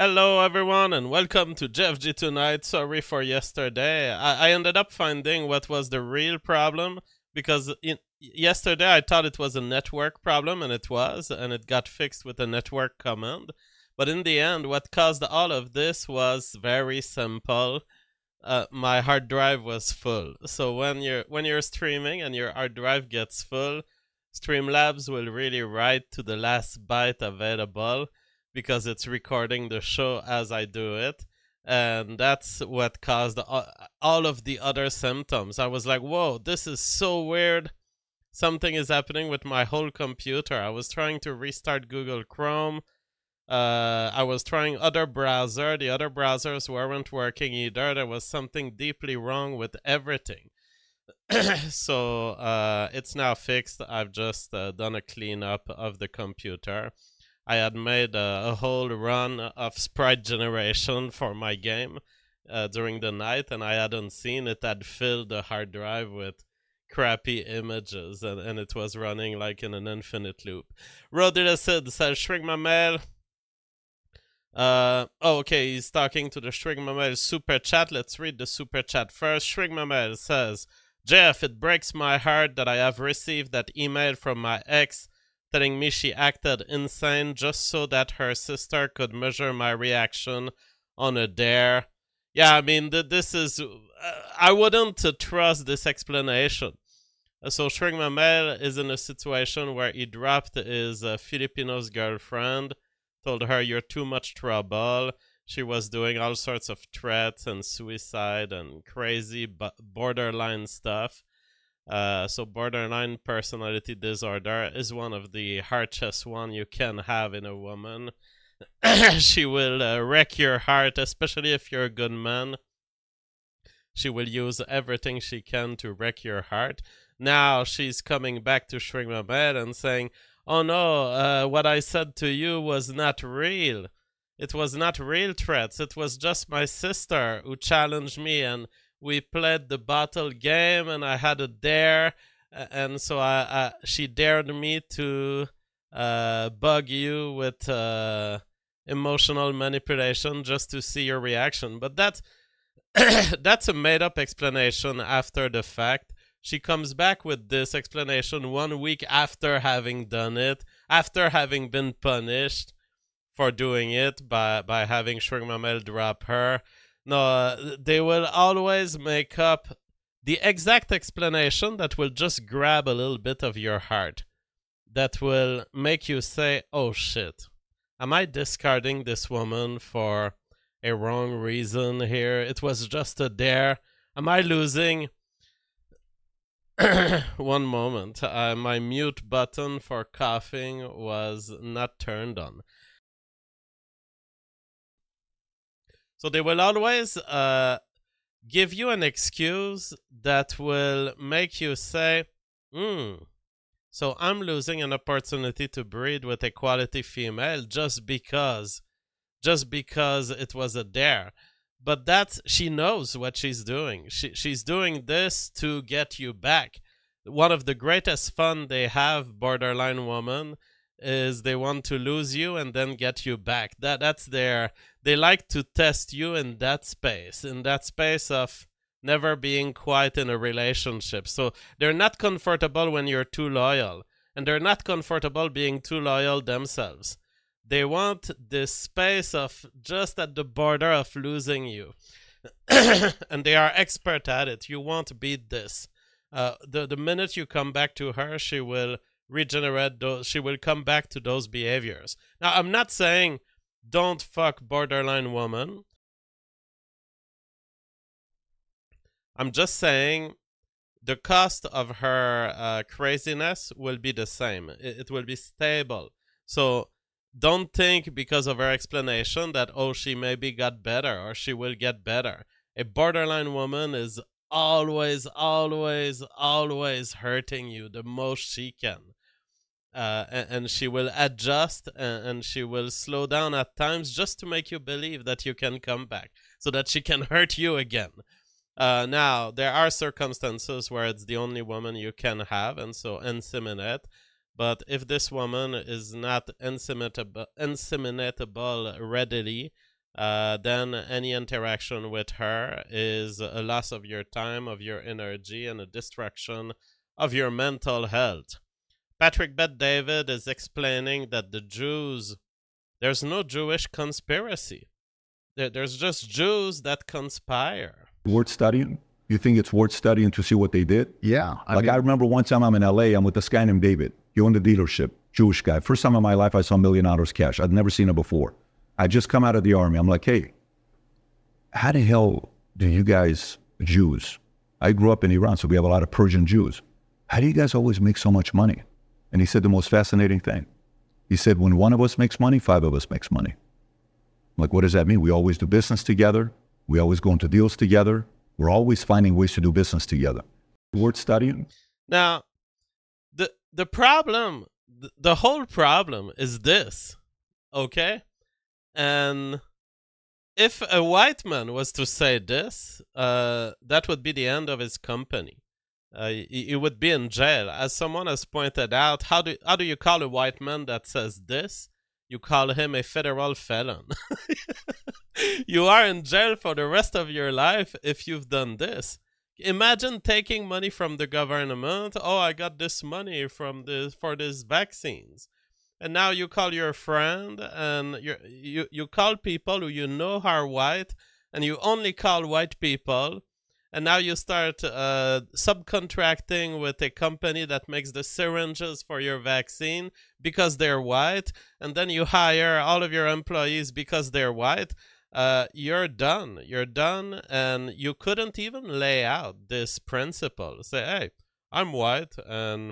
Hello, everyone, and welcome to Jeff G Tonight. Sorry for yesterday. I ended up finding what was the real problem because yesterday I thought it was a network problem, and it was, and it got fixed with a network command. But in the end, what caused all of this was very simple. My hard drive was full. So when you're streaming and your hard drive gets full, Streamlabs will really write to the last byte available because it's recording the show as I do it. And that's what caused all of the other symptoms. I was like, whoa, this is so weird. Something is happening with my whole computer. I was trying to restart Google Chrome. I was trying other browser. The other browsers weren't working either. There was something deeply wrong with everything. So it's now fixed. I've just done a cleanup of the computer. I had made a whole run of sprite generation for my game during the night, and I hadn't seen it had filled the hard drive with crappy images, and it was running like in an infinite loop. Rodila says, shrink my mail. Okay, he's talking to the Shrink my mail super chat. Let's read the super chat first. Shrink my mail says, Jeff, it breaks my heart that I have received that email from my ex telling me she acted insane just so that her sister could measure my reaction on a dare. Yeah, I mean, this is... I wouldn't trust this explanation. So Shrink my mail is in a situation where he dropped his Filipino's girlfriend, told her, you're too much trouble. She was doing all sorts of threats and suicide and crazy borderline stuff. So borderline personality disorder is one of the harshest one you can have in a woman. She will wreck your heart, especially if you're a good man. She will use everything she can to wreck your heart. Now she's coming back to Shrink my mail and saying, oh no, what I said to you was not real. It was not real threats. It was just my sister who challenged me, and we played the bottle game, and I had a dare, and so she dared me to bug you with emotional manipulation just to see your reaction. But that's that's a made-up explanation after the fact. She comes back with this explanation 1 week after having done it, after having been punished for doing it by having Shrink my mail drop her. No, they will always make up the exact explanation that will just grab a little bit of your heart, that will make you say, oh shit, am I discarding this woman for a wrong reason here? It was just a dare. Am I losing? One moment. My mute button for coughing was not turned on. So they will always give you an excuse that will make you say, so I'm losing an opportunity to breed with a quality female just because it was a dare. But she knows what she's doing. She's doing this to get you back. One of the greatest fun they have, borderline woman, is they want to lose you and then get you back. That's their... They like to test you in that space of never being quite in a relationship. So they're not comfortable when you're too loyal, and they're not comfortable being too loyal themselves. They want this space of just at the border of losing you. And they are expert at it. You won't beat this. The minute you come back to her, she will regenerate she will come back to those behaviors. Now, I'm not saying don't fuck borderline woman. I'm just saying the cost of her craziness will be the same. It will be stable. So don't think because of her explanation that, oh, she maybe got better or she will get better. A borderline woman is always, always, always hurting you the most she can. And she will adjust and she will slow down at times just to make you believe that you can come back so that she can hurt you again. Now, there are circumstances where it's the only woman you can have, and so inseminate. But if this woman is not inseminatable readily, then any interaction with her is a loss of your time, of your energy, and a destruction of your mental health. Patrick Bet-David is explaining that the Jews, there's no Jewish conspiracy. There's just Jews that conspire. Worth studying? You think it's worth studying to see what they did? Yeah. I remember one time I'm in LA, I'm with this guy named David. He owned a dealership, Jewish guy. First time in my life I saw $1 million cash. I'd never seen it before. I just come out of the army. I'm like, hey, how the hell do you guys, Jews, I grew up in Iran, so we have a lot of Persian Jews. How do you guys always make so much money? And he said the most fascinating thing. He said, when one of us makes money, 5 of us makes money. I'm like, what does that mean? We always do business together. We always go into deals together. We're always finding ways to do business together. Worth studying? Now, the problem, the whole problem is this, okay? And if a white man was to say this, that would be the end of his company. He would be in jail. As someone has pointed out, how do you call a white man that says this? You call him a federal felon. You are in jail for the rest of your life if you've done this. Imagine taking money from the government. Oh, I got this money for these vaccines. And now you call your friend and you call people who you know are white, and you only call white people. And now you start subcontracting with a company that makes the syringes for your vaccine because they're white. And then you hire all of your employees because they're white. You're done. You're done. And you couldn't even lay out this principle. Say, hey, I'm white. And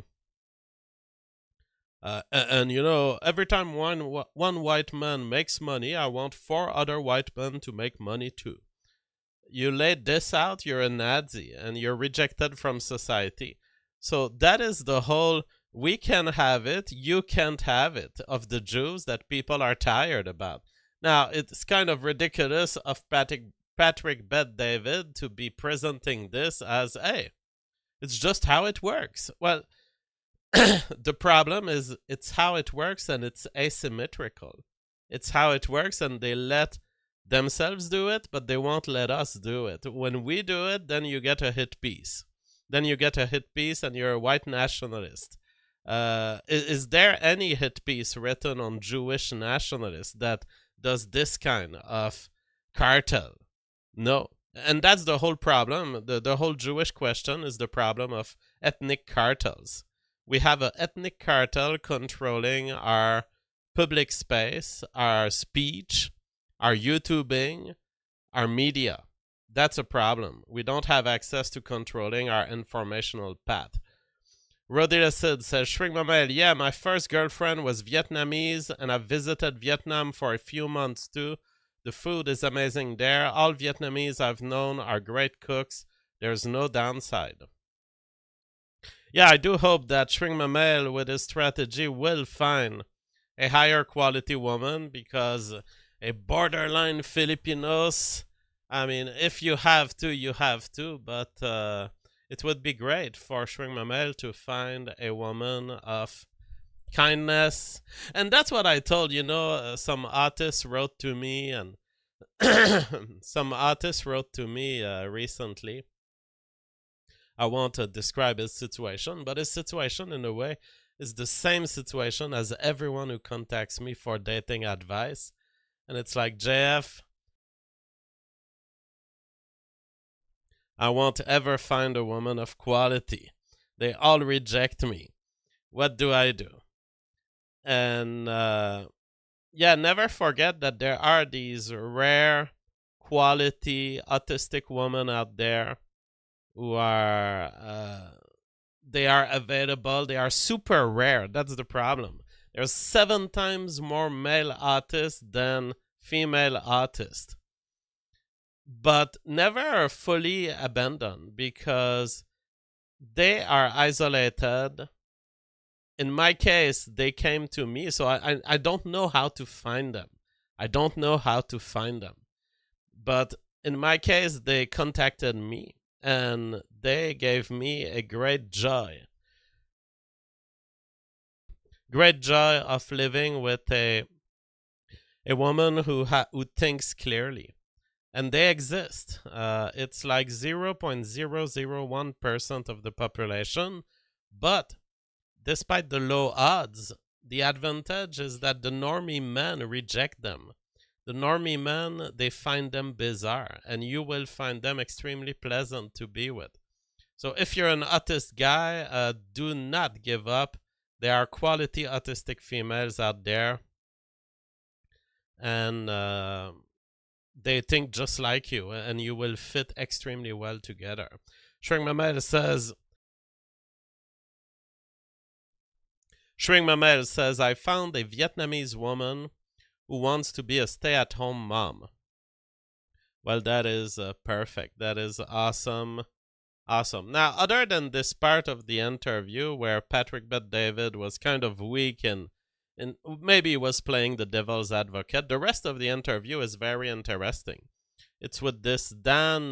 you know, every time one white man makes money, I want 4 other white men to make money too. You laid this out, you're a Nazi, and you're rejected from society. So that is the whole we can have it, you can't have it of the Jews that people are tired about. Now, it's kind of ridiculous of Patrick Bet-David to be presenting this as, hey, it's just how it works. Well, the problem is it's how it works and it's asymmetrical. It's how it works and they let themselves do it, but they won't let us do it. When we do it, then you get a hit piece. Then you get a hit piece and you're a white nationalist. Is there any hit piece written on Jewish nationalists that does this kind of cartel? No. And that's the whole problem. The whole Jewish question is the problem of ethnic cartels. We have an ethnic cartel controlling our public space, our speech, our YouTubing, our media. That's a problem. We don't have access to controlling our informational path. Rodila Sid says, Shrink Mamel, yeah, my first girlfriend was Vietnamese and I visited Vietnam for a few months too. The food is amazing there. All Vietnamese I've known are great cooks. There's no downside. Yeah, I do hope that Shrink Mamel with his strategy will find a higher quality woman, because a borderline Filipinos, I mean, if you have to, you have to, but it would be great for Shrink Mamel to find a woman of kindness. And that's what I told, you know, some artists wrote to me, and some artists wrote to me recently. I won't describe his situation, but his situation, in a way, is the same situation as everyone who contacts me for dating advice. And it's like, JF, I won't ever find a woman of quality. They all reject me. What do I do? And yeah, never forget that there are these rare quality autistic women out there who are they are available. They are super rare. That's the problem. There's 7 times more male artists than female artists. But never fully abandoned, because they are isolated. In my case, they came to me, so I don't know how to find them. I don't know how to find them. But in my case, they contacted me, and they gave me a great joy. Great joy of living with a a woman who thinks clearly. And they exist. It's like 0.001% of the population, but despite the low odds, the advantage is that the normie men reject them. The normie men, they find them bizarre, and you will find them extremely pleasant to be with. So if you're an autist guy, do not give up. There are quality autistic females out there, and they think just like you, and you will fit extremely well together. Shrink Mamel says, I found a Vietnamese woman who wants to be a stay-at-home mom. Well, that is perfect. That is awesome. Awesome. Now, other than this part of the interview where Patrick Bet-David was kind of weak and maybe he was playing the devil's advocate, the rest of the interview is very interesting. It's with this Dan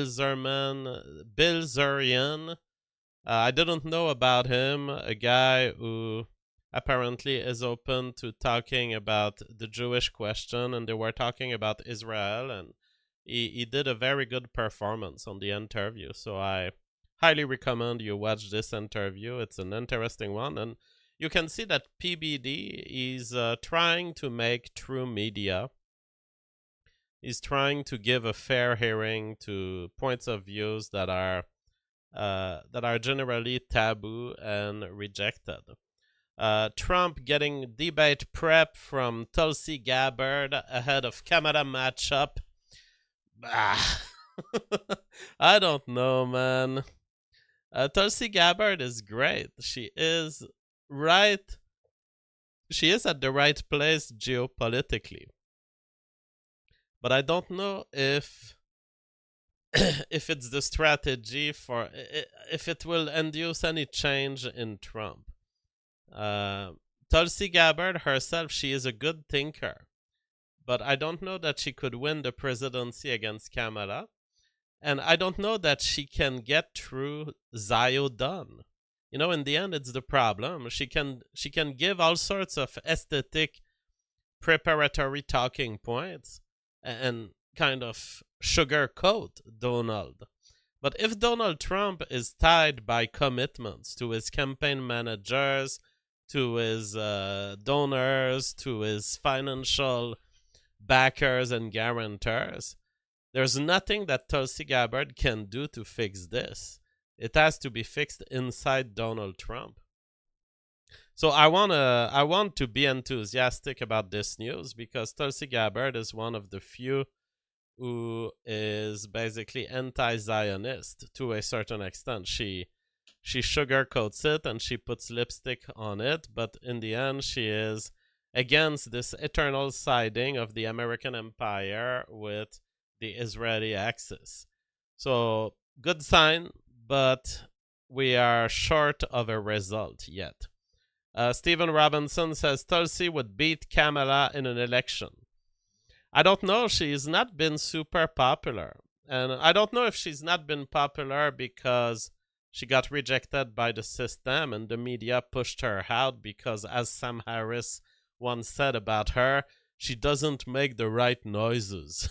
Bilzerian. I didn't know about him, a guy who apparently is open to talking about the Jewish question, and they were talking about Israel, and he did a very good performance on the interview. So I highly recommend you watch this interview. It's an interesting one, and you can see that PBD is trying to make true media. He's trying to give a fair hearing to points of views that are generally taboo and rejected. Trump getting debate prep from Tulsi Gabbard ahead of Kamala matchup. I don't know, man. Tulsi Gabbard is great. She is right. She is at the right place geopolitically. But I don't know if it's the strategy for if it will induce any change in Trump. Tulsi Gabbard herself, she is a good thinker, but I don't know that she could win the presidency against Kamala, and I don't know that she can get through Zio done. You know, in the end, it's the problem. She can give all sorts of aesthetic preparatory talking points and kind of sugarcoat Donald. But if Donald Trump is tied by commitments to his campaign managers, to his donors, to his financial backers and guarantors, there's nothing that Tulsi Gabbard can do to fix this. It has to be fixed inside Donald Trump. So I want to be enthusiastic about this news because Tulsi Gabbard is one of the few who is basically anti-Zionist to a certain extent. She sugarcoats it and she puts lipstick on it, but in the end she is against this eternal siding of the American empire with the Israeli axis. So good sign, but we are short of a result yet. Stephen Robinson says Tulsi would beat Kamala in an election. I don't know. She's not been super popular. And I don't know if she's not been popular because she got rejected by the system and the media pushed her out because, as Sam Harris once said about her, she doesn't make the right noises.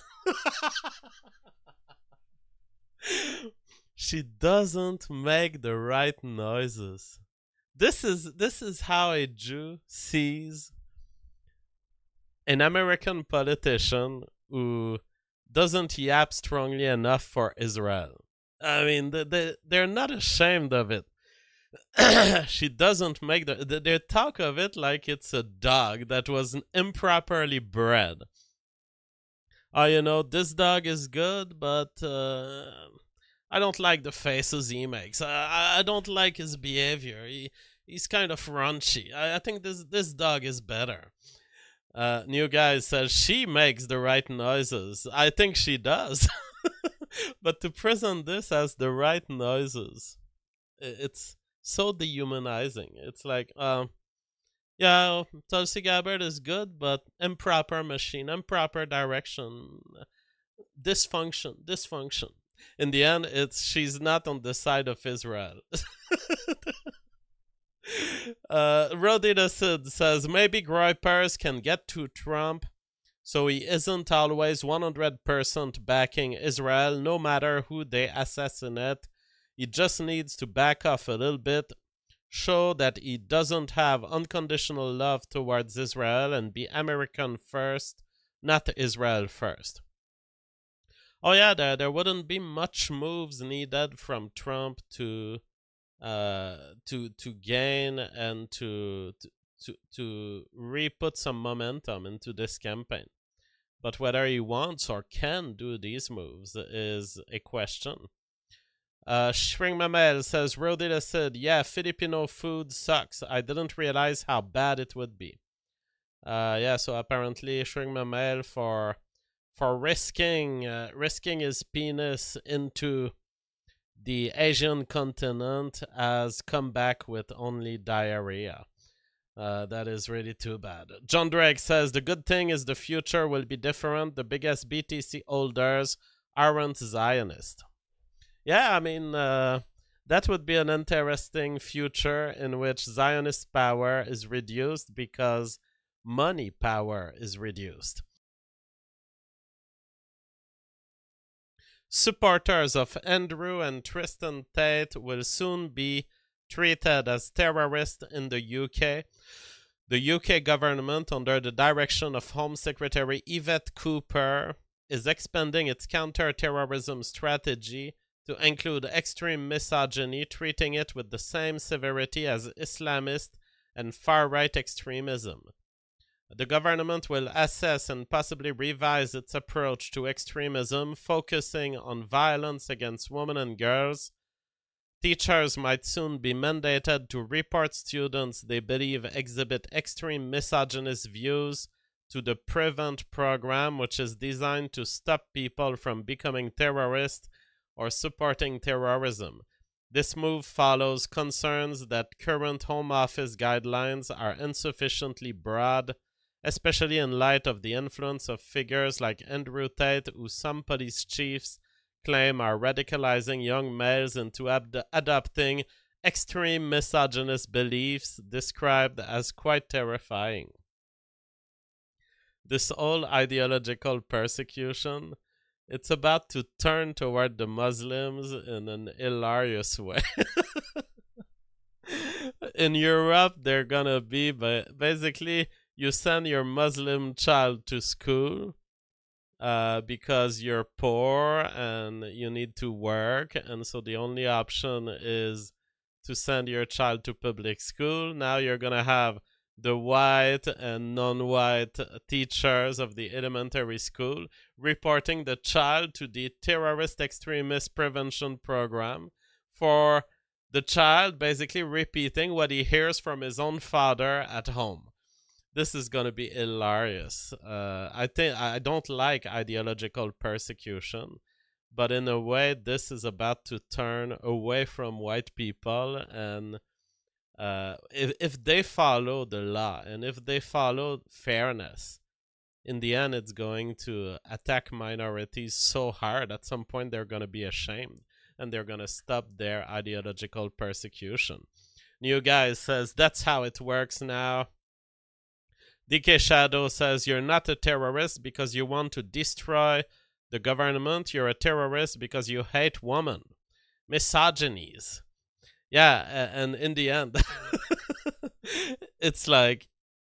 She doesn't make the right noises. This is how a Jew sees an American politician who doesn't yap strongly enough for Israel. I mean, they're not ashamed of it. She doesn't make they talk of it like it's a dog that was improperly bred. Oh, you know, this dog is good, but I don't like the faces he makes. I don't like his behavior. He's kind of raunchy. I think this dog is better. New Guy says she makes the right noises. I think she does. But to present this as the right noises, it's so dehumanizing. It's like, yeah, Tulsi Gabbard is good, but improper machine, improper direction, dysfunction. In the end, she's not on the side of Israel. Rodina Sid says maybe Groypers can get to Trump So he isn't always 100% backing Israel, no matter who they assassinate. He just needs to back off a little bit, show that he doesn't have unconditional love towards Israel, and be American first, not Israel first. Oh yeah, there wouldn't be much moves needed from Trump to gain and to re-put some momentum into this campaign. But whether he wants or can do these moves is a question. Shring Mamel says, Rodila said, yeah, Filipino food sucks. I didn't realize how bad it would be. Yeah, so apparently Shring Mamel for risking his penis into the Asian continent has come back with only diarrhea. That is really too bad. John Drake says, the good thing is the future will be different. The biggest BTC holders aren't Zionist. Yeah, I mean, that would be an interesting future in which Zionist power is reduced because money power is reduced. Supporters of Andrew and Tristan Tate will soon be treated as terrorists in the UK. The UK government, under the direction of Home Secretary Yvette Cooper, is expanding its counter-terrorism strategy to include extreme misogyny, treating it with the same severity as Islamist and far-right extremism. The government will assess and possibly revise its approach to extremism, focusing on violence against women and girls. Teachers might soon be mandated to report students they believe exhibit extreme misogynist views to the Prevent program, which is designed to stop people from becoming terrorists or supporting terrorism. This move follows concerns that current Home Office guidelines are insufficiently broad, especially in light of the influence of figures like Andrew Tate, who some police chiefs claim are radicalizing young males into adopting extreme misogynist beliefs described as quite terrifying. This whole ideological persecution, it's about to turn toward the Muslims in an hilarious way. In Europe, they're gonna be basically, you send your Muslim child to school because you're poor and you need to work, and so the only option is to send your child to public school. Now you're going to have the white and non-white teachers of the elementary school reporting the child to the terrorist extremist prevention program for the child basically repeating what he hears from his own father at home. This is going to be hilarious. I don't like ideological persecution, but in a way, this is about to turn away from white people. And if they follow the law and if they follow fairness, in the end, it's going to attack minorities so hard. At some point, they're going to be ashamed and they're going to stop their ideological persecution. New Guy says, that's how it works now. DK Shadow says, you're not a terrorist because you want to destroy the government. You're a terrorist because you hate women. Misogynies. Yeah, and in the end, it's like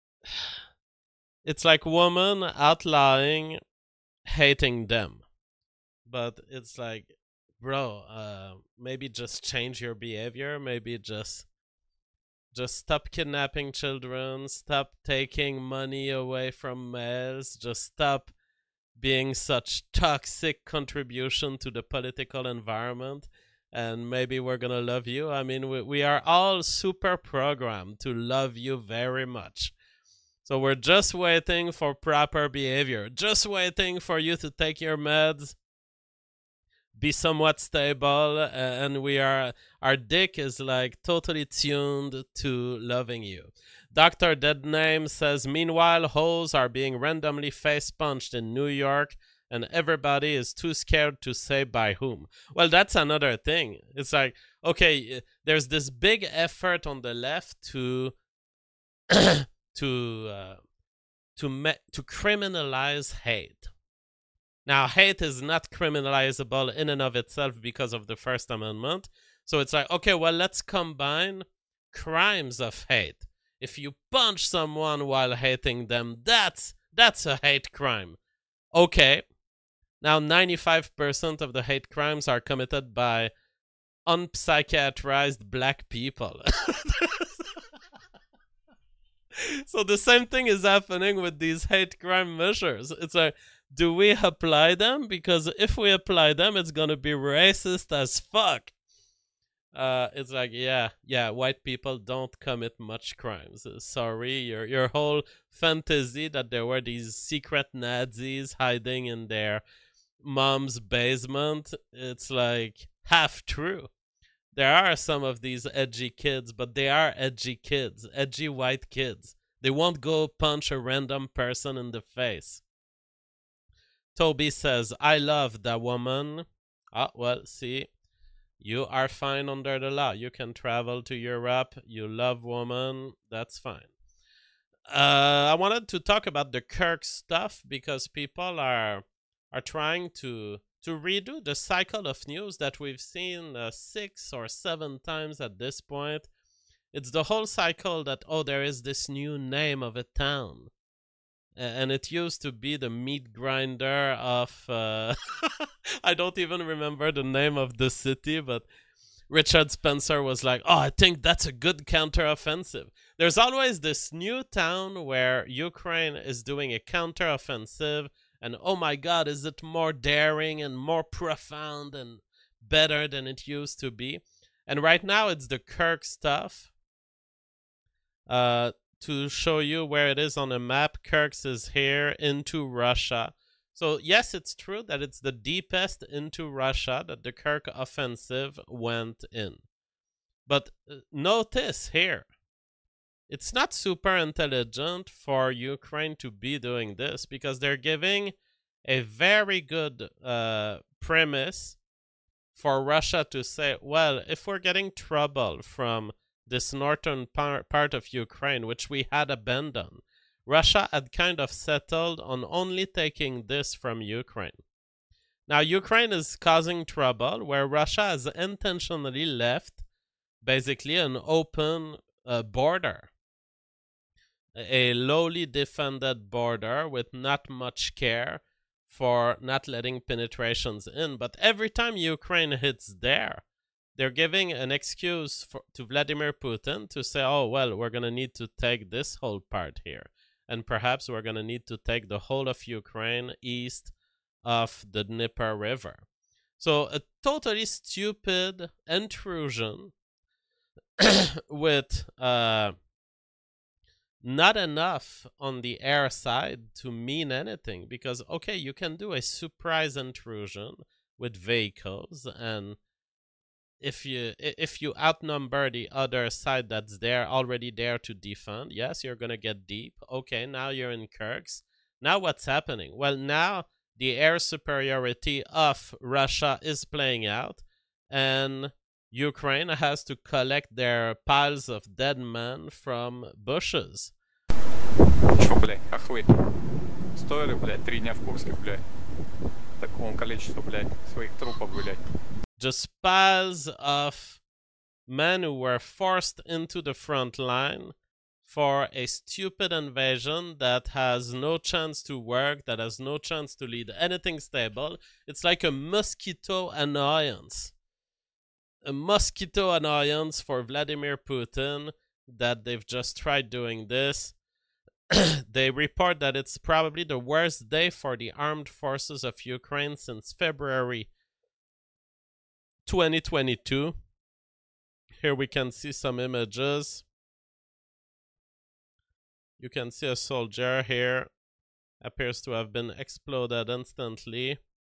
women outlawing hating them. But it's like, bro, maybe just change your behavior. Maybe just stop kidnapping children, stop taking money away from males, just stop being such toxic contribution to the political environment, and maybe we're gonna love you. I mean, we are all super programmed to love you very much. So we're just waiting for proper behavior, just waiting for you to take your meds, be somewhat stable, and our dick is like totally tuned to loving you. Dr. Deadname says, meanwhile, hoes are being randomly face punched in New York and everybody is too scared to say by whom. Well, that's another thing. It's like, okay, there's this big effort on the left to to criminalize hate. Now, hate is not criminalizable in and of itself because of the First Amendment. So it's like, okay, well, let's combine crimes of hate. If you punch someone while hating them, that's a hate crime. Okay. Now, 95% of the hate crimes are committed by unpsychiatrized black people. So the same thing is happening with these hate crime measures. It's like, do we apply them? Because if we apply them, it's gonna be racist as fuck. It's like, yeah, white people don't commit much crimes. Sorry, your whole fantasy that there were these secret Nazis hiding in their mom's basement, it's like half true. There are some of these edgy kids, but they are edgy kids, edgy white kids. They won't go punch a random person in the face. Toby says, I love that woman. Ah, well, see, you are fine under the law. You can travel to Europe. You love woman. That's fine. I wanted to talk about the Kirk stuff because people are trying to redo the cycle of news that we've seen 6 or 7 times at this point. It's the whole cycle that, oh, there is this new name of a town. And it used to be the meat grinder of... I don't even remember the name of the city, but Richard Spencer was like, oh, I think that's a good counteroffensive. There's always this new town where Ukraine is doing a counteroffensive, and oh my god, is it more daring and more profound and better than it used to be? And right now it's the Kirk stuff. To show you where it is on the map, Kirk's is here into Russia. So yes, it's true that it's the deepest into Russia that the Kirk offensive went in. But notice here, it's not super intelligent for Ukraine to be doing this because they're giving a very good premise for Russia to say, well, if we're getting trouble from this northern part of Ukraine, which we had abandoned, Russia had kind of settled on only taking this from Ukraine. Now, Ukraine is causing trouble where Russia has intentionally left basically an open border, a lowly defended border with not much care for not letting penetrations in. But every time Ukraine hits there, they're giving an excuse to Vladimir Putin to say, oh, well, we're going to need to take this whole part here. And perhaps we're going to need to take the whole of Ukraine east of the Dnieper River. So a totally stupid intrusion with not enough on the air side to mean anything. Because, okay, you can do a surprise intrusion with vehicles, and if you outnumber the other side that's there already there to defend, yes, you're gonna get deep. Okay, now you're in Kirk's. Now what's happening? Well, now the air superiority of Russia is playing out, and Ukraine has to collect their piles of dead men from bushes. Чё, блядь, хохлы? Стоили, блядь, 3 дня в Курске, блядь. Такому количеству, блядь, своих трупов, блядь. Just piles of men who were forced into the front line for a stupid invasion that has no chance to work, that has no chance to lead anything stable. It's like a mosquito annoyance. A mosquito annoyance for Vladimir Putin that they've just tried doing this. They report that it's probably the worst day for the armed forces of Ukraine since February 2022. Here we can see some images. You can see a soldier here. Appears to have been exploded instantly.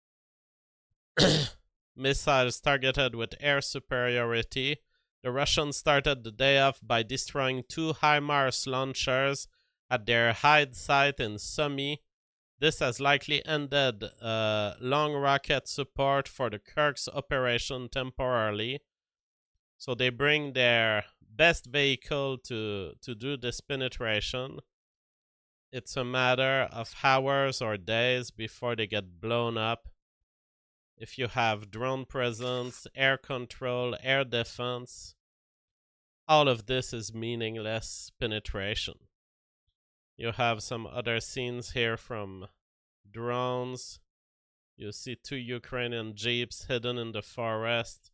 Missiles targeted with air superiority. The Russians started the day off by destroying 2 HIMARS launchers at their hide site in Sumy. This has likely ended long rocket support for the Kirk's operation temporarily. So they bring their best vehicle to do this penetration. it's a matter of hours or days before they get blown up. If you have drone presence, air control, air defense, all of this is meaningless penetration. You have some other scenes here from drones. You see 2 Ukrainian jeeps hidden in the forest.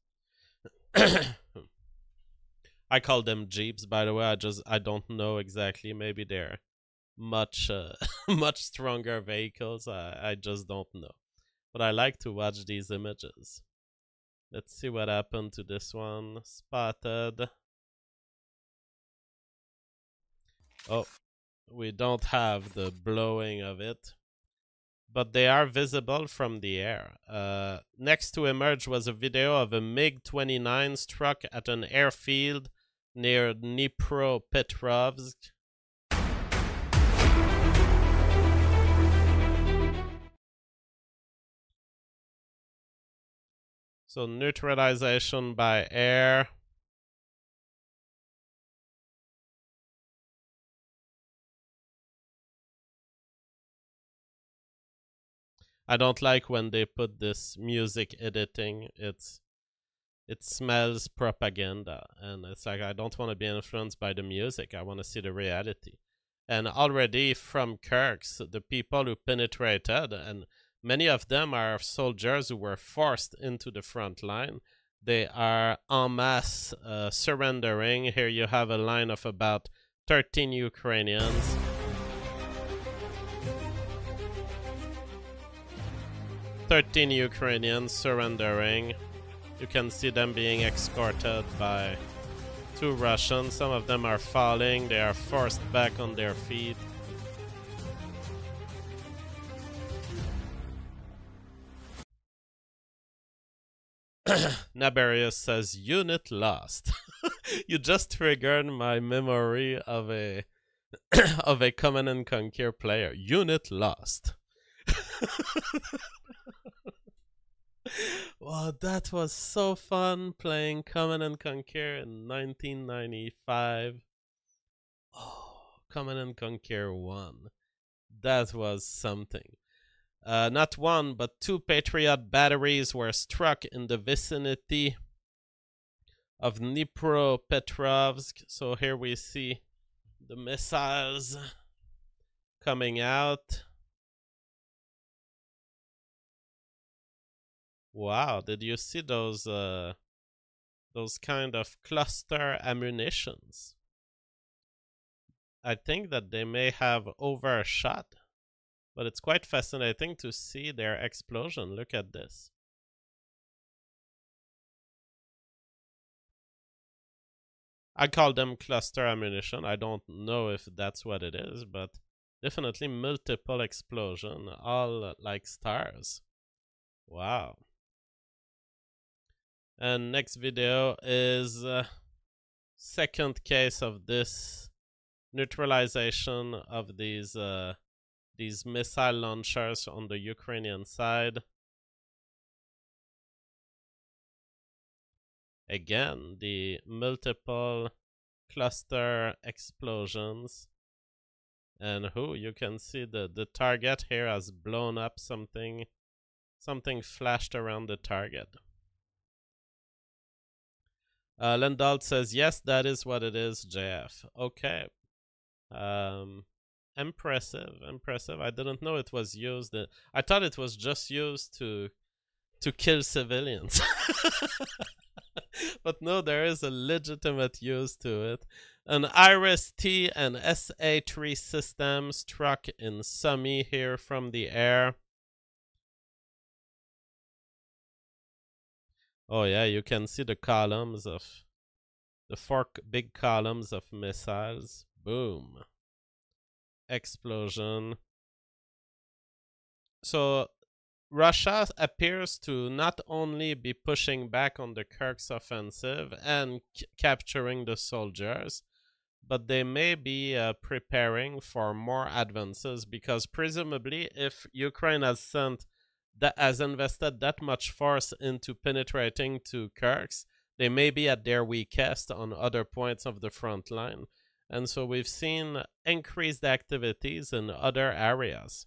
I call them jeeps, by the way. I don't know exactly. Maybe they're much much stronger vehicles. I just don't know. But I like to watch these images. Let's see what happened to this one. Spotted. Oh, we don't have the blowing of it, but they are visible from the air. Next to emerge was a video of a MiG-29 struck at an airfield near Dnipropetrovsk. So neutralization by air. I don't like when they put this music editing. It smells propaganda, and it's like I don't want to be influenced by the music. I want to see the reality. And already from Kirks, the people who penetrated, and many of them are soldiers who were forced into the front line. They are en masse surrendering. Here you have a line of about 13 Ukrainians. Ukrainians surrendering. You can see them being escorted by 2 Russians. Some of them are falling. They are forced back on their feet. Naberius says, unit lost. You just triggered my memory of a of a Command and Conquer player. Unit lost. Wow, that was so fun playing Command and Conquer in 1995. Oh, Command and Conquer 1. That was something. Not 1, but 2 Patriot batteries were struck in the vicinity of Dnipropetrovsk. So here we see the missiles coming out. Wow, did you see those kind of cluster ammunitions? I think that they may have overshot, but it's quite fascinating to see their explosion. Look at this. I call them cluster ammunition. I don't know if that's what it is, but definitely multiple explosion, all like stars. Wow. And next video is second case of this neutralization of these missile launchers on the Ukrainian side. Again, the multiple cluster explosions. And you can see the target here has blown up something flashed around the target. Lendalt says, yes, that is what it is, JF. Okay. Impressive. I didn't know it was used. I thought it was just used to kill civilians. But no, there is a legitimate use to it. An IRIS-T and SA-3 system struck in Sumy here from the air. Oh yeah, you can see the columns of the 4 big columns of missiles. Boom. Explosion. So Russia appears to not only be pushing back on the Kirk's offensive and capturing the soldiers, but they may be preparing for more advances, because presumably if Ukraine has invested that much force into penetrating to Kirk's, they may be at their weakest on other points of the front line. And so we've seen increased activities in other areas.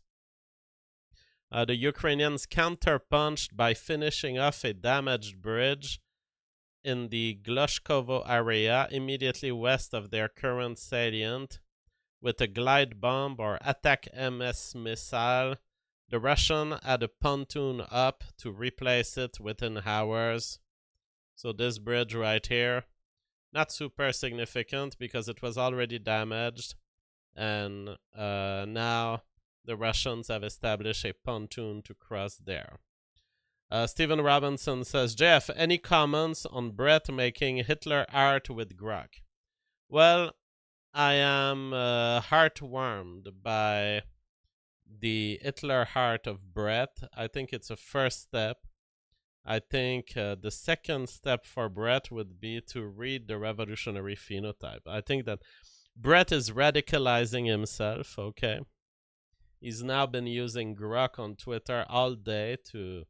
The Ukrainians counterpunched by finishing off a damaged bridge in the Glushkovo area immediately west of their current salient with a glide bomb or attack MS missile. The Russian had a pontoon up to replace it within hours. So this bridge right here, not super significant because it was already damaged, and now the Russians have established a pontoon to cross there. Stephen Robinson says, Jeff, any comments on Brett making Hitler art with Grok? Well, I am heartwarmed by the Hitler heart of Brett. I think it's a first step. I think the second step for Brett would be to read the Revolutionary Phenotype. I think that Brett is radicalizing himself, okay? He's now been using Grok on Twitter all day to...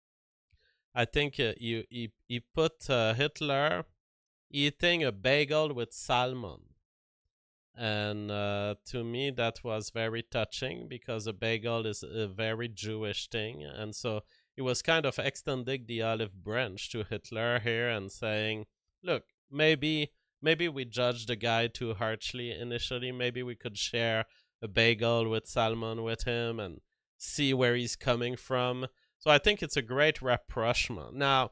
I think he put Hitler eating a bagel with salmon. And to me, that was very touching because a bagel is a very Jewish thing. And so he was kind of extending the olive branch to Hitler here and saying, look, maybe we judged the guy too harshly initially. Maybe we could share a bagel with salmon with him and see where he's coming from. So I think it's a great rapprochement. Now,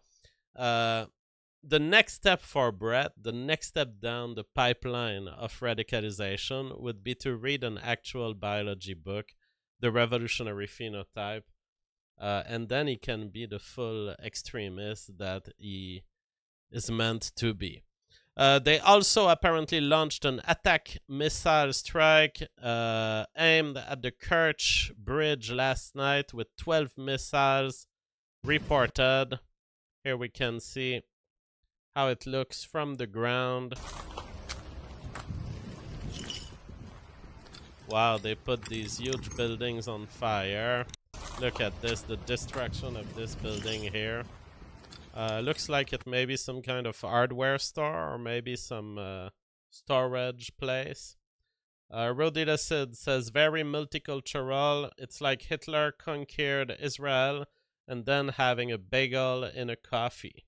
the next step for Brett, the next step down the pipeline of radicalization would be to read an actual biology book, The Revolutionary Phenotype, and then he can be the full extremist that he is meant to be. They also apparently launched an attack missile strike aimed at the Kerch Bridge last night with 12 missiles reported. Here we can see how it looks from the ground. Wow, they put these huge buildings on fire. Look at this, the destruction of this building here. Looks like it may be some kind of hardware store or maybe some storage place. Rodita Sid says, very multicultural. It's like Hitler conquered Israel and then having a bagel in a coffee.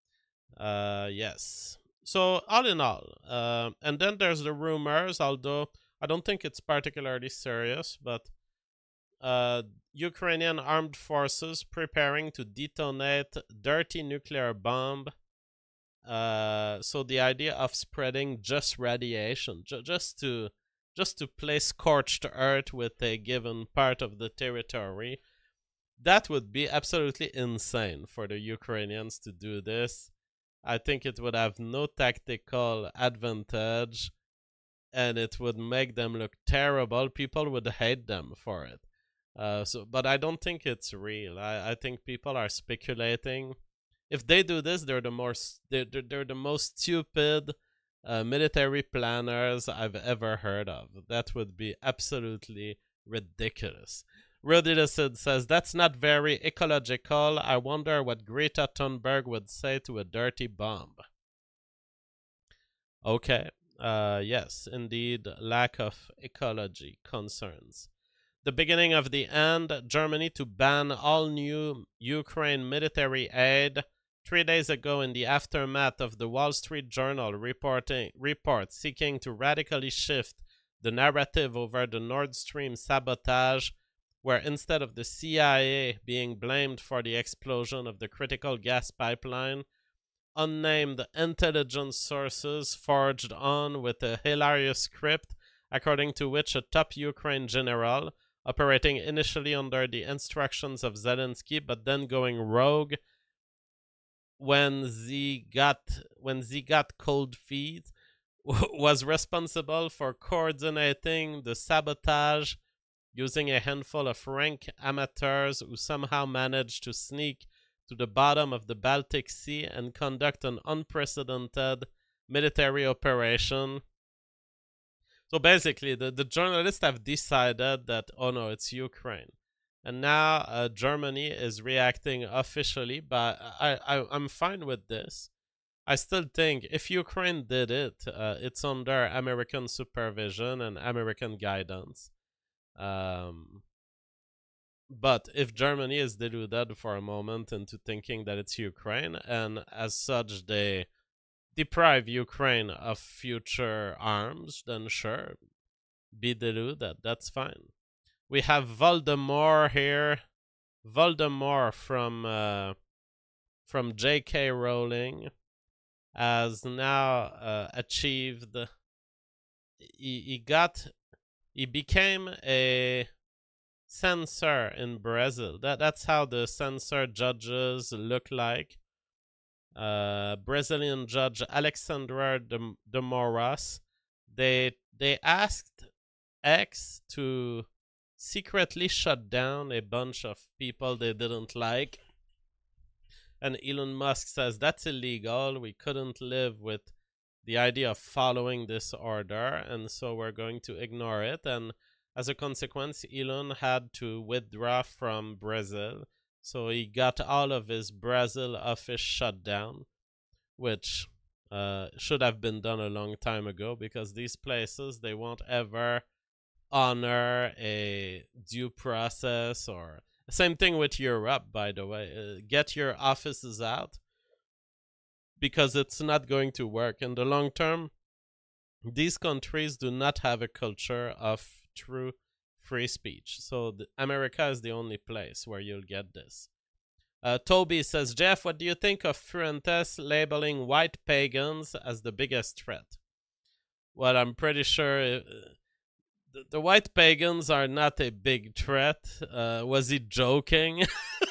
Yes. So all in all, and then there's the rumors, although I don't think it's particularly serious, but Ukrainian armed forces preparing to detonate dirty nuclear bomb. So the idea of spreading just radiation, just to place scorched earth with a given part of the territory, that would be absolutely insane for the Ukrainians to do this. I think it would have no tactical advantage, and it would make them look terrible. People would hate them for it. But I don't think it's real. I think people are speculating. If they do this, they're the most stupid military planners I've ever heard of. That would be absolutely ridiculous. Rodidacid says, that's not very ecological. I wonder what Greta Thunberg would say to a dirty bomb. Okay. Yes, indeed, lack of ecology concerns. The beginning of the end, Germany to ban all new Ukraine military aid. 3 days ago, in the aftermath of the Wall Street Journal report seeking to radically shift the narrative over the Nord Stream sabotage, where instead of the CIA being blamed for the explosion of the critical gas pipeline, unnamed intelligence sources forged on with a hilarious script according to which a top Ukraine general, operating initially under the instructions of Zelensky but then going rogue when he got cold feet, was responsible for coordinating the sabotage using a handful of rank amateurs who somehow managed to sneak to the bottom of the Baltic Sea and conduct an unprecedented military operation. So basically, the journalists have decided that, oh no, it's Ukraine. And now Germany is reacting officially, but I'm fine with this. I still think if Ukraine did it, it's under American supervision and American guidance. But if Germany is deluded for a moment into thinking that it's Ukraine, and as such they deprive Ukraine of future arms, then sure, be deluded. That's fine. We have Voldemort here. Voldemort from J.K. Rowling has now achieved. He became a censor in Brazil. That's how the censor judges look like. Brazilian judge Alexandre de Moraes. They asked X to secretly shut down a bunch of people they didn't like. And Elon Musk says that's illegal. We couldn't live with the idea of following this order, and so we're going to ignore it. And as a consequence, Elon had to withdraw from Brazil. So he got all of his Brazil office shut down, which should have been done a long time ago, because these places, they won't ever honor a due process. Or same thing with Europe, by the way. Get your offices out, because it's not going to work in the long term. These countries do not have a culture of true free speech. So America is the only place where you'll get this. Toby says, Jeff, what do you think of Fuentes labeling white pagans as the biggest threat? Well, I'm pretty sure the white pagans are not a big threat. Was he joking?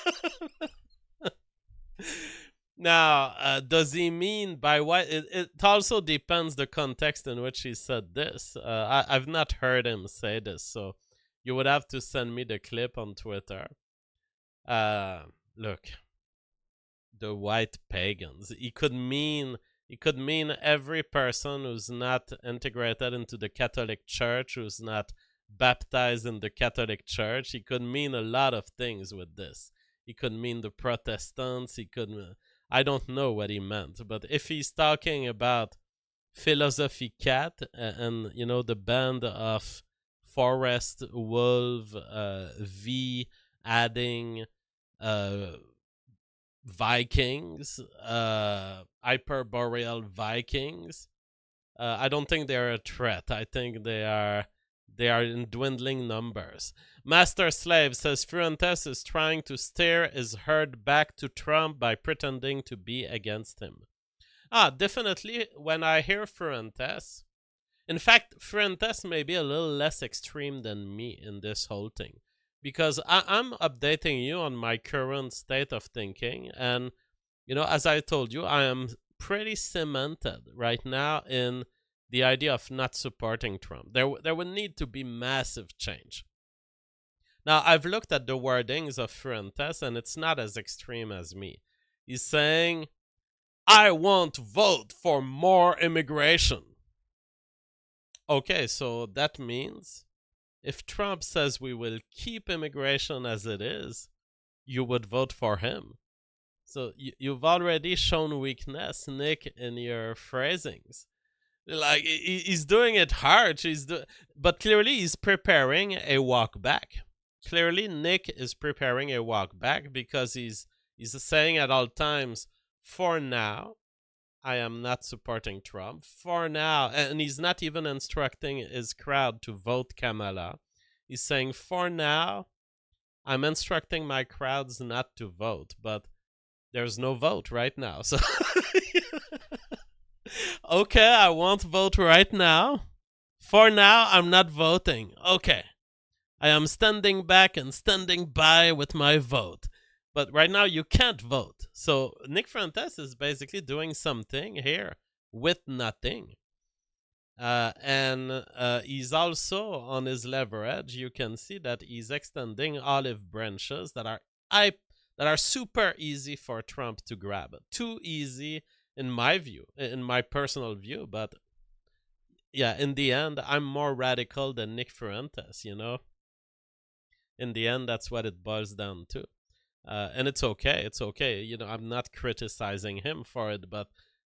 Now, does he mean by white? It also depends the context in which he said this. I've not heard him say this, so you would have to send me the clip on Twitter. Look, the white pagans. He could mean every person who's not integrated into the Catholic Church, who's not baptized in the Catholic Church. He could mean a lot of things with this. He could mean the Protestants. He could. I don't know what he meant, but if he's talking about Philosophy Cat and the band of Forest Wolf V adding Vikings, Hyperboreal Vikings, I don't think they're a threat. I think they are in dwindling numbers. Master Slave says Fuentes is trying to steer his herd back to Trump by pretending to be against him. Definitely when I hear Fuentes, in fact, Fuentes may be a little less extreme than me in this whole thing, because I'm updating you on my current state of thinking, and as I told you, I am pretty cemented right now in the idea of not supporting Trump. There would need to be massive change. Now, I've looked at the wordings of Fuentes, and it's not as extreme as me. He's saying, I won't vote for more immigration. Okay, so that means if Trump says we will keep immigration as it is, you would vote for him. So you've already shown weakness, Nick, in your phrasings. Like, he's doing it hard, but clearly he's preparing a walk back. Clearly Nick is preparing a walk back, because he's saying at all times, for now, I am not supporting Trump. For now, and he's not even instructing his crowd to vote Kamala. He's saying, for now, I'm instructing my crowds not to vote, but there's no vote right now. So, okay, I won't vote right now. For now, I'm not voting. Okay. I am standing back and standing by with my vote. But right now, you can't vote. So Nick Fuentes is basically doing something here with nothing. And he's also on his leverage. You can see that he's extending olive branches that are super easy for Trump to grab. Too easy, in my view, in my personal view. But yeah, in the end, I'm more radical than Nick Fuentes, In the end, that's what it boils down to. And it's okay. It's okay. I'm not criticizing him for it, but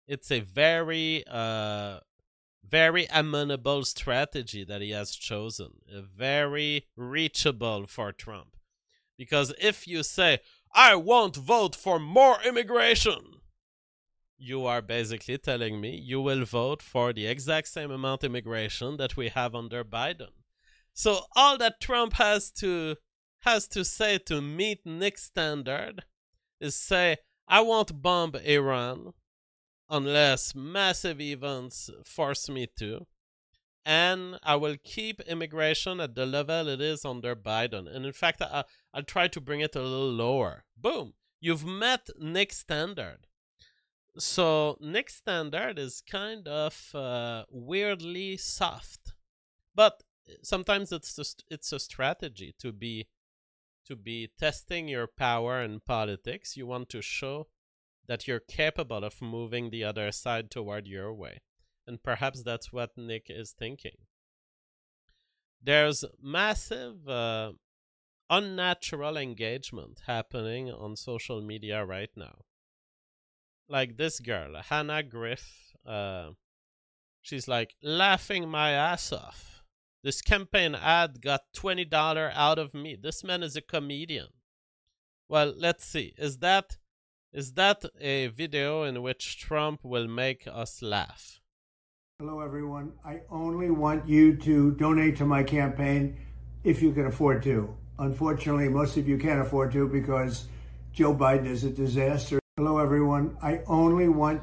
it's a very very amenable strategy that he has chosen, very reachable for Trump. Because if you say, I won't vote for more immigration, you are basically telling me you will vote for the exact same amount of immigration that we have under Biden. So all that Trump has to say to meet Nick's standard is say, I won't bomb Iran unless massive events force me to, and I will keep immigration at the level it is under Biden. And in fact, I'll try to bring it a little lower. Boom. You've met Nick's standard. So Nick's standard is kind of weirdly soft. But sometimes it's a strategy to be testing your power in politics. You want to show that you're capable of moving the other side toward your way. And perhaps that's what Nick is thinking. There's massive unnatural engagement happening on social media right now. Like this girl, Hannah Griff, she's like, laughing my ass off. This campaign ad got $20 out of me. This man is a comedian. Well, let's see. Is that a video in which Trump will make us laugh? Hello, everyone. I only want you to donate to my campaign if you can afford to. Unfortunately, most of you can't afford to because Joe Biden is a disaster. Hello, everyone. I only want...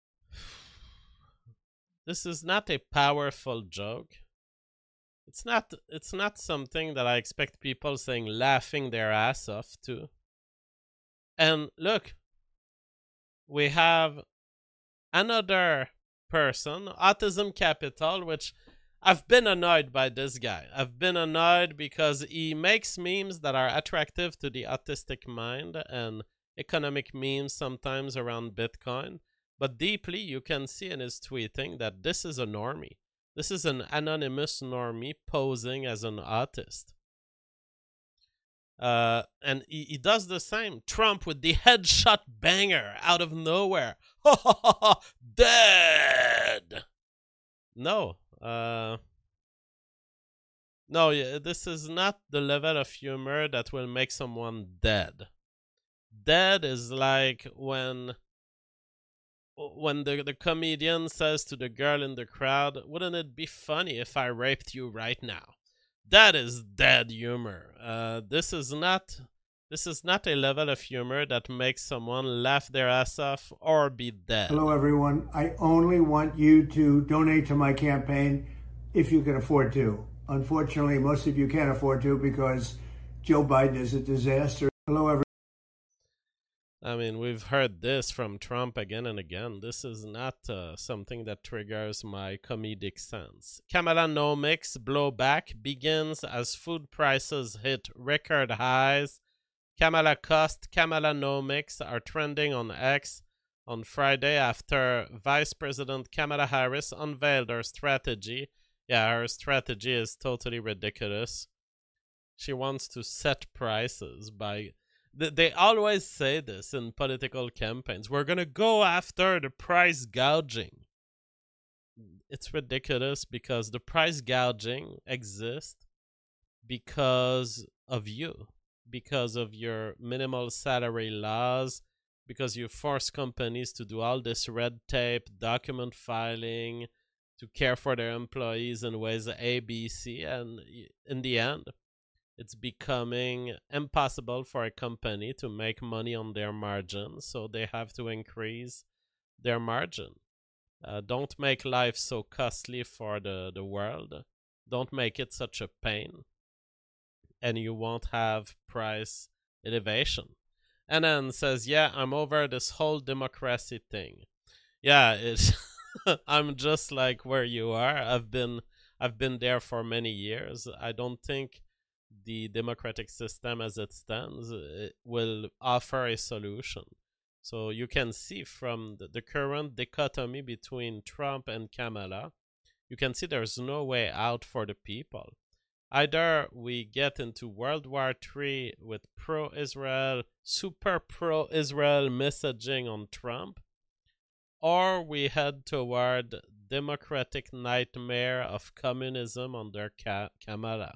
This is not a powerful joke. It's not something that I expect people saying laughing their ass off to. And look, we have another person, Autism Capital, which I've been annoyed by this guy. I've been annoyed because he makes memes that are attractive to the autistic mind and economic memes sometimes around Bitcoin. But deeply, you can see in his tweeting that this is a normie. This is an anonymous normie posing as an autist. And he does the same. Trump with the headshot banger out of nowhere. Dead! No. No, this is not the level of humor that will make someone dead. Dead is like when the comedian says to the girl in the crowd, wouldn't it be funny if I raped you right now? That is dead humor. This is not a level of humor that makes someone laugh their ass off or be dead. Hello, everyone. I only want you to donate to my campaign if you can afford to. Unfortunately, most of you can't afford to because Joe Biden is a disaster. Hello, everyone. I mean, we've heard this from Trump again and again. This is not something that triggers my comedic sense. Kamalanomics blowback begins as food prices hit record highs. Kamala cost Kamalanomics are trending on X on Friday after Vice President Kamala Harris unveiled her strategy. Yeah, her strategy is totally ridiculous. She wants to set prices by... They always say this in political campaigns. We're going to go after the price gouging. It's ridiculous because the price gouging exists because of you, because of your minimal salary laws, because you force companies to do all this red tape, document filing, to care for their employees in ways A, B, C, and in the end, it's becoming impossible for a company to make money on their margin, so they have to increase their margin. Don't make life so costly for the world. Don't make it such a pain. And you won't have price elevation. And then says, yeah, I'm over this whole democracy thing. Yeah, it's I'm just like where you are. I've been there for many years. I don't think the democratic system as it stands will offer a solution. So you can see from the current dichotomy between Trump and Kamala, you can see there's no way out for the people. Either we get into World War III with pro-Israel, super pro-Israel messaging on Trump, or we head toward democratic nightmare of communism under Kamala.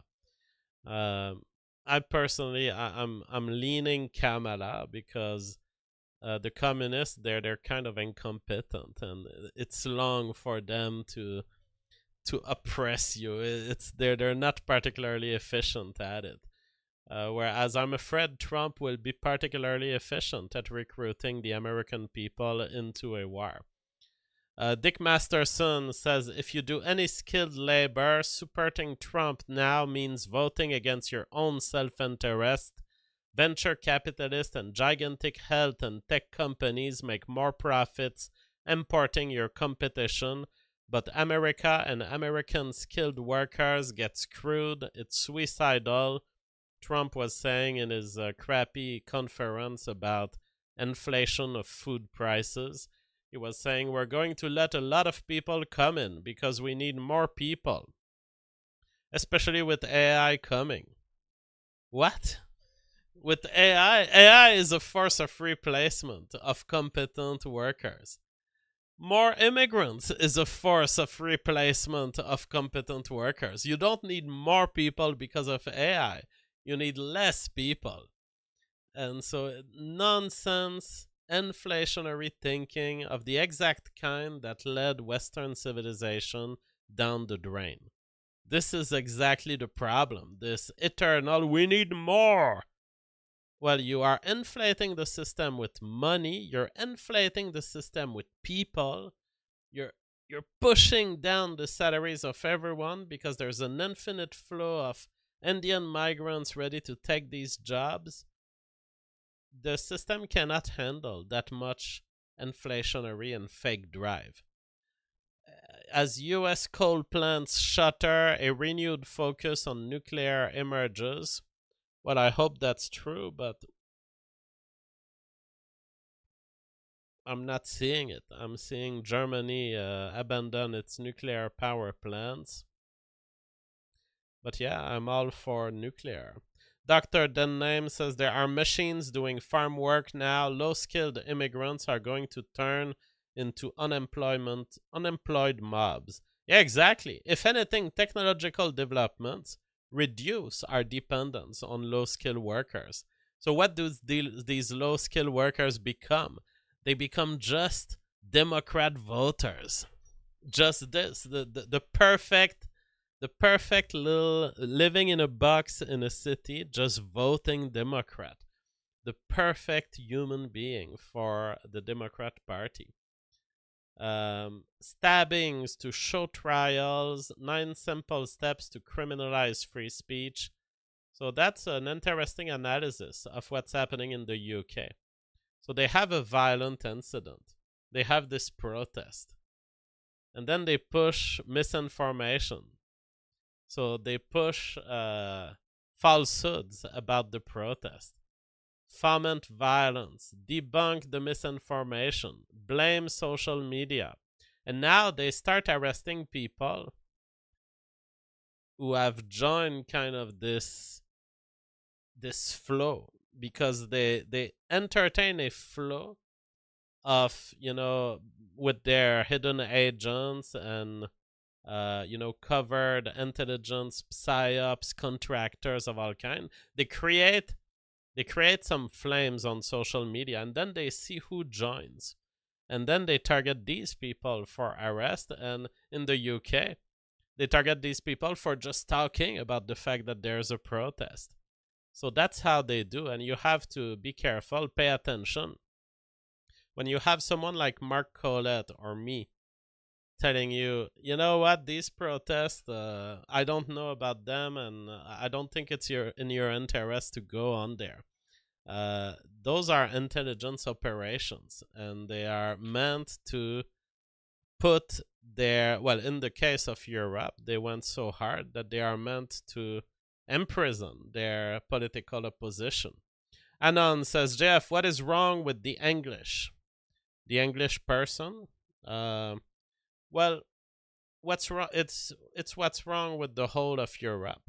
I personally, I'm leaning Kamala because the communists, they're kind of incompetent, and it's long for them to oppress you. They're not particularly efficient at it. Whereas I'm afraid Trump will be particularly efficient at recruiting the American people into a war. Dick Masterson says, if you do any skilled labor, supporting Trump now means voting against your own self-interest. Venture capitalists and gigantic health and tech companies make more profits importing your competition, but America and American skilled workers get screwed. It's suicidal, Trump was saying in his crappy conference about inflation of food prices. He was saying, we're going to let a lot of people come in because we need more people, especially with AI coming. What? With AI is a force of replacement of competent workers. More immigrants is a force of replacement of competent workers. You don't need more people because of AI. You need less people. And so nonsense, inflationary thinking of the exact kind that led Western civilization down the drain. This is exactly the problem. This eternal, we need more. Well, you are inflating the system with money. You're inflating the system with people. You're pushing down the salaries of everyone because there's an infinite flow of Indian migrants ready to take these jobs. The system cannot handle that much inflationary and fake drive. As U.S. coal plants shutter, a renewed focus on nuclear emerges. Well, I hope that's true, but I'm not seeing it. I'm seeing Germany abandon its nuclear power plants. But yeah, I'm all for nuclear. Dr. Denham says there are machines doing farm work now. Low-skilled immigrants are going to turn into unemployed mobs. Yeah, exactly. If anything, technological developments reduce our dependence on low-skilled workers. So what do these low-skilled workers become? They become just Democrat voters. Just this, the perfect little living in a box in a city, just voting Democrat. The perfect human being for the Democrat Party. Stabbings to show trials, 9 simple steps to criminalize free speech. So that's an interesting analysis of what's happening in the UK. So they have a violent incident. They have this protest. And then they push misinformation. So they push falsehoods about the protest. Foment violence, debunk the misinformation, blame social media. And now they start arresting people who have joined kind of this flow, because they entertain a flow of, with their hidden agents and covered intelligence, psyops, contractors of all kind. They create some flames on social media, and then they see who joins. And then they target these people for arrest. And in the UK, they target these people for just talking about the fact that there's a protest. So that's how they do. And you have to be careful, pay attention. When you have someone like Mark Collett or me telling you, you know what, these protests, I don't know about them, and I don't think it's in your interest to go on there. Those are intelligence operations, and they are meant to put in the case of Europe, they went so hard that they are meant to imprison their political opposition. Anon says, Jeff, what is wrong with the English? The English person? Well, what's wrong? It's what's wrong with the whole of Europe.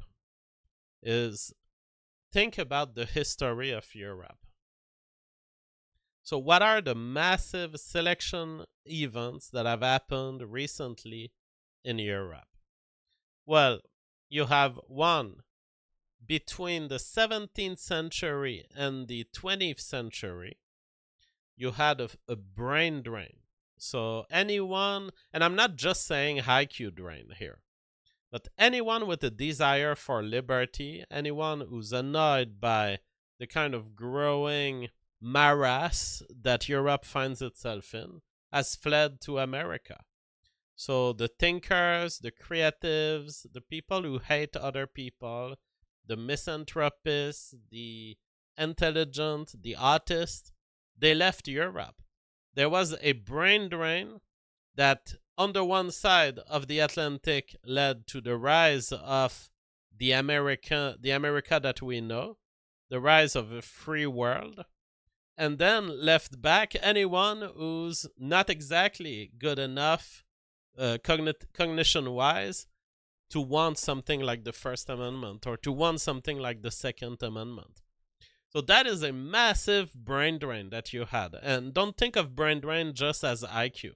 Is think about the history of Europe. So what are the massive selection events that have happened recently in Europe? Well, you have one between the 17th century and the 20th century. You had a brain drain. So anyone, and I'm not just saying IQ drain here, but anyone with a desire for liberty, anyone who's annoyed by the kind of growing morass that Europe finds itself in, has fled to America. So the thinkers, the creatives, the people who hate other people, the misanthropists, the intelligent, the artists, they left Europe. There was a brain drain that on the one side of the Atlantic led to the rise of the America that we know, the rise of a free world, and then left back anyone who's not exactly good enough cognition-wise to want something like the First Amendment or to want something like the Second Amendment. So that is a massive brain drain that you had. And don't think of brain drain just as IQ.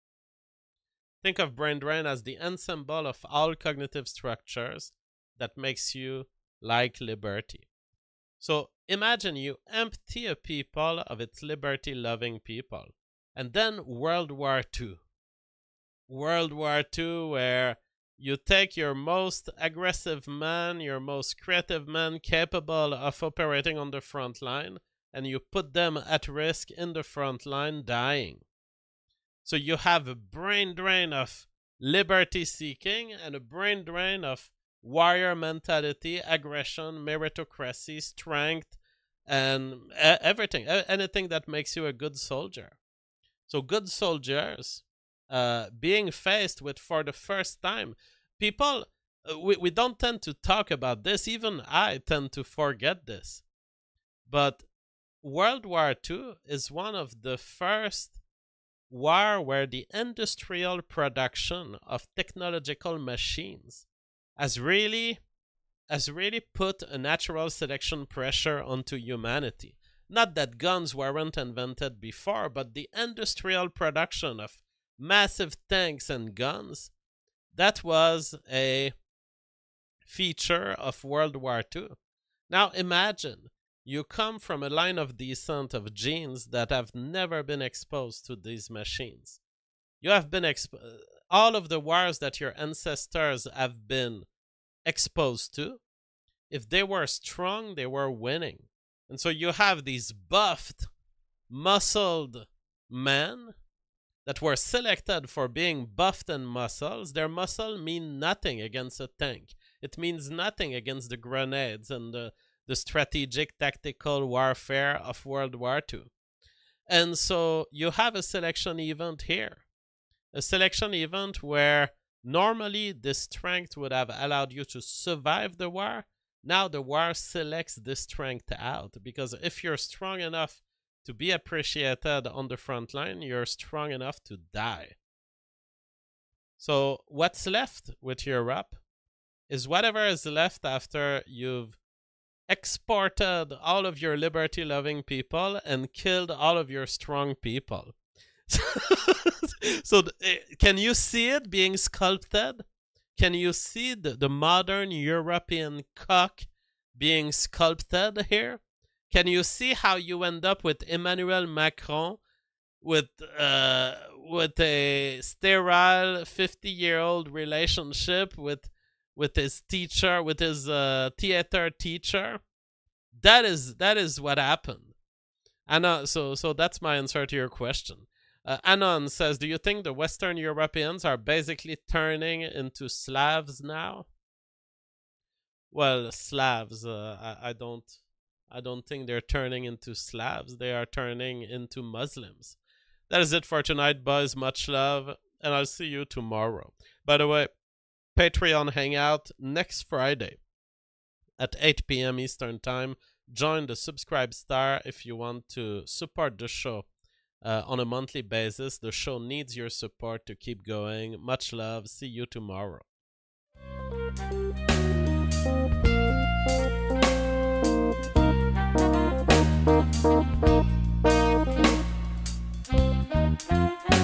Think of brain drain as the ensemble of all cognitive structures that makes you like liberty. So imagine you empty a people of its liberty-loving people. And then World War II. World War II, where you take your most aggressive man, your most creative man capable of operating on the front line, and you put them at risk in the front line dying. So you have a brain drain of liberty seeking and a brain drain of warrior mentality, aggression, meritocracy, strength, and everything, anything that makes you a good soldier. So good soldiers being faced with, for the first time, people, we don't tend to talk about this, even I tend to forget this, but World War II is one of the first war where the industrial production of technological machines has really put a natural selection pressure onto humanity. Not that guns weren't invented before, but the industrial production of massive tanks and guns, that was a feature of World War II. Now imagine you come from a line of descent of genes that have never been exposed to these machines. You have been all of the wars that your ancestors have been exposed to, if they were strong, they were winning. And so you have these buffed, muscled men that were selected for being buffed and muscles. Their muscle mean nothing against a tank. It means nothing against the grenades and the strategic tactical warfare of World War II. And so you have a selection event here. A selection event where normally this strength would have allowed you to survive the war. Now the war selects this strength out, because if you're strong enough to be appreciated on the front line, you're strong enough to die. So what's left with Europe is whatever is left after you've exported all of your liberty-loving people and killed all of your strong people. So can you see it being sculpted? Can you see the modern European cock being sculpted here? Can you see how you end up with Emmanuel Macron with a sterile 50-year-old relationship with his teacher, with his theater teacher? That is what happened. Anna, so that's my answer to your question. Anon says, do you think the Western Europeans are basically turning into Slavs now? Well, Slavs, I don't think they're turning into Slavs. They are turning into Muslims. That is it for tonight, boys. Much love, and I'll see you tomorrow. By the way, Patreon Hangout next Friday at 8 p.m. Eastern Time. Join the Subscribe Star if you want to support the show on a monthly basis. The show needs your support to keep going. Much love. See you tomorrow. Bye.